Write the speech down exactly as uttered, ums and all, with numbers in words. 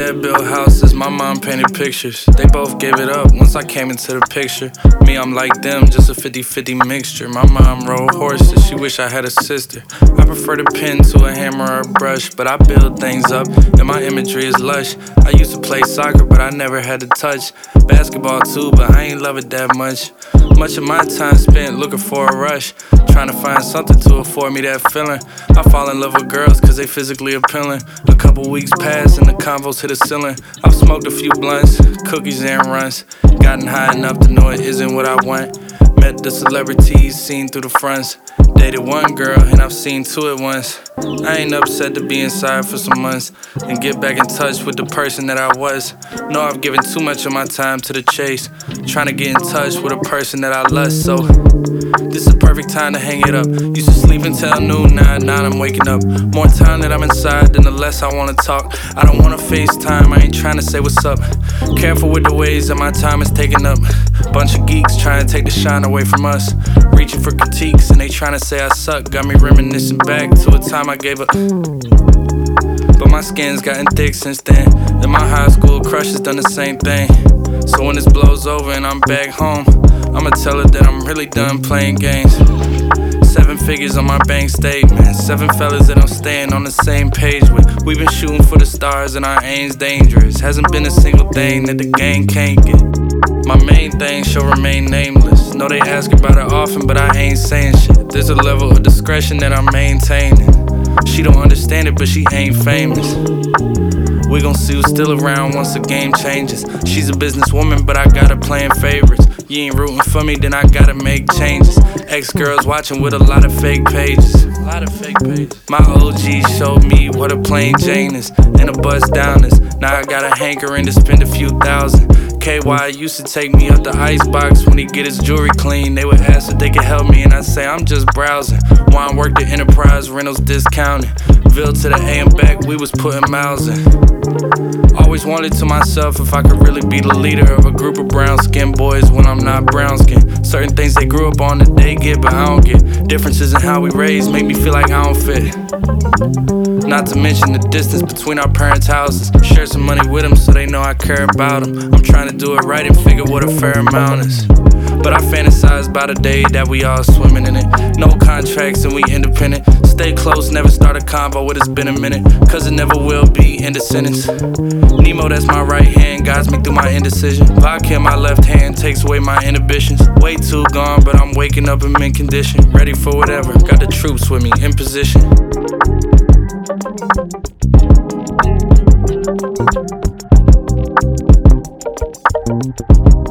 dad built houses, my mom painted pictures. They both gave it up once I came into the picture. Me, I'm like them, just a fifty fifty mixture. My mom rode horses, she wish I had a sister. I prefer the pen to a hammer or a brush, but I build things up and my imagery is lush. I used to play soccer, but I never had to touch basketball too, but I ain't love it that much. Much of my time spent looking for a rush, trying to find something to afford me that feeling. I fall in love with girls cause they physically appealing. A couple weeks pass and the convos hit the ceiling. I've smoked a few blunts, cookies and runs, gotten high enough to know it isn't what I want. Met the celebrities, seen through the fronts. Dated one girl and I've seen two at once. I ain't upset to be inside for some months and get back in touch with the person that I was. Know I've given too much of my time to the chase, trying to get in touch with a person that I lust. So this is the perfect time to hang it up. Used to sleep until noon, now at nine I'm waking up. More time that I'm inside than the less I wanna talk. I don't wanna FaceTime, I ain't trying to say what's up. Careful with the ways that my time is taken up. Bunch of geeks trying to take the shine away from us, reaching for critiques and they trying to say I suck. Got me reminiscing back to a time I gave up, but my skin's gotten thick since then. And my high school crush has done the same thing. So when this blows over and I'm back home, I'ma tell her that I'm really done playing games. Seven figures on my bank statement, seven fellas that I'm staying on the same page with. We've been shooting for the stars and our aim's dangerous. Hasn't been a single thing that the gang can't get. My main thing shall remain nameless. Know they ask about it often, but I ain't saying shit. There's a level of discretion that I'm maintaining. She don't understand it, but she ain't famous. We gon' see who's still around once the game changes. She's a businesswoman, but I got her playing favorites. You ain't rooting for me, then I gotta make changes. Ex-girls watching with a lot of fake pages. A lot of fake pages. My O G showed me what a plain Jane is and a bust down is. Now I got a hankering to spend a few thousand. K Y used to take me up the icebox when he get his jewelry clean. They would ask if they could help me and I'd say I'm just browsing. Wine worked at Enterprise, rentals discounted. Ville to the A and back, we was putting miles in. Always wanted to myself if I could really be the leader of a group of brown skinned boys when I'm not brown skinned. Certain things they grew up on that they get, but I don't get. Differences in how we raised make me feel like I don't fit. Not to mention the distance between our parents' houses. Share some money with them so they know I care about them. I'm trying to do it right and figure what a fair amount is. But I fantasize about a day that we all swimming in it. No contracts and we independent. Stay close, never start a combo with it's been a minute. Cause it never will be, end of sentence. Nemo, that's my right hand, guides me through my indecision. Vodka in my left hand takes away my inhibitions. Way too gone, but I'm waking up in mint condition. Ready for whatever, got the troops with me, in position. Thank you.